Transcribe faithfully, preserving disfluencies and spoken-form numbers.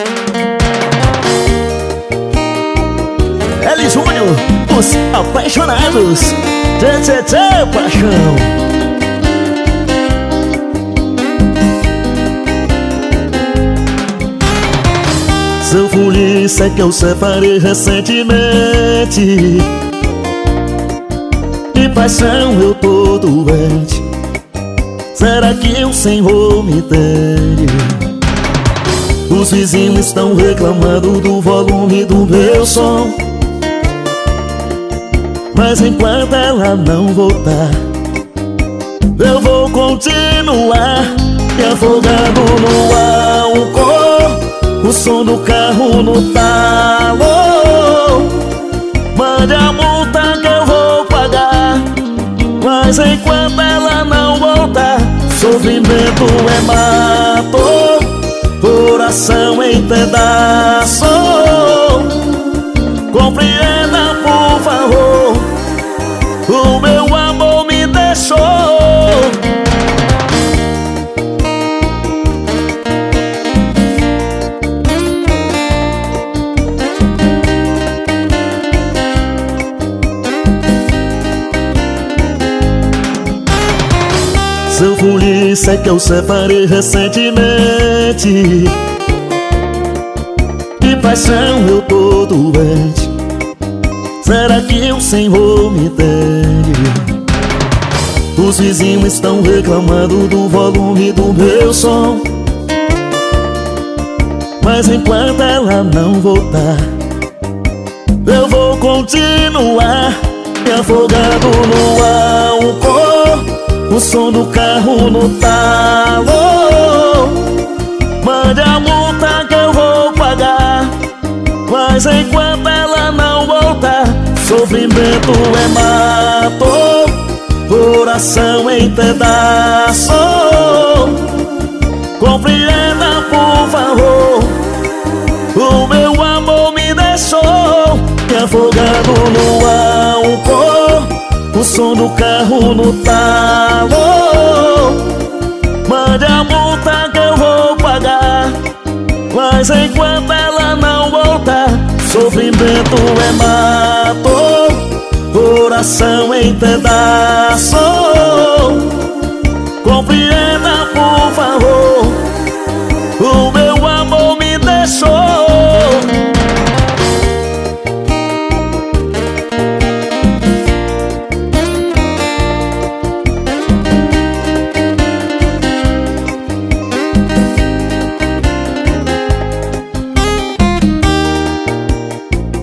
L Júnior, os apaixonados. Tchê, tchê, tchê, paixão. Seu polícia que eu separei recentemente. De paixão eu tô doente. Será que o Senhor me entende? Os vizinhos estão reclamando do volume do meu som, mas enquanto ela não voltar, eu vou continuar me afogando no álcool, o som do carro no talo. Mande a multa que eu vou pagar, mas enquanto ela não voltar, sofrimento é mato, coração em pedaço. Compreenda, por favor, o meu amor me deixou. Seu polícia que eu separei recentemente. De paixão eu tô doente. Será que o Senhor me entende? Os vizinhos estão reclamando do volume do meu som, mas enquanto ela não voltar, eu vou continuar me afogando no álcool, o som do carro no talo. Mande a multa que eu vou pagar, mas enquanto ela não voltar, sofrimento é mato, coração em pedaço. Compreenda, por favor, o meu amor me deixou. Me afogado no álcool, o som do carro no talo. Mande a multa que eu vou pagar, mas enquanto ela não voltar, sofrimento é mato, coração em pedaço.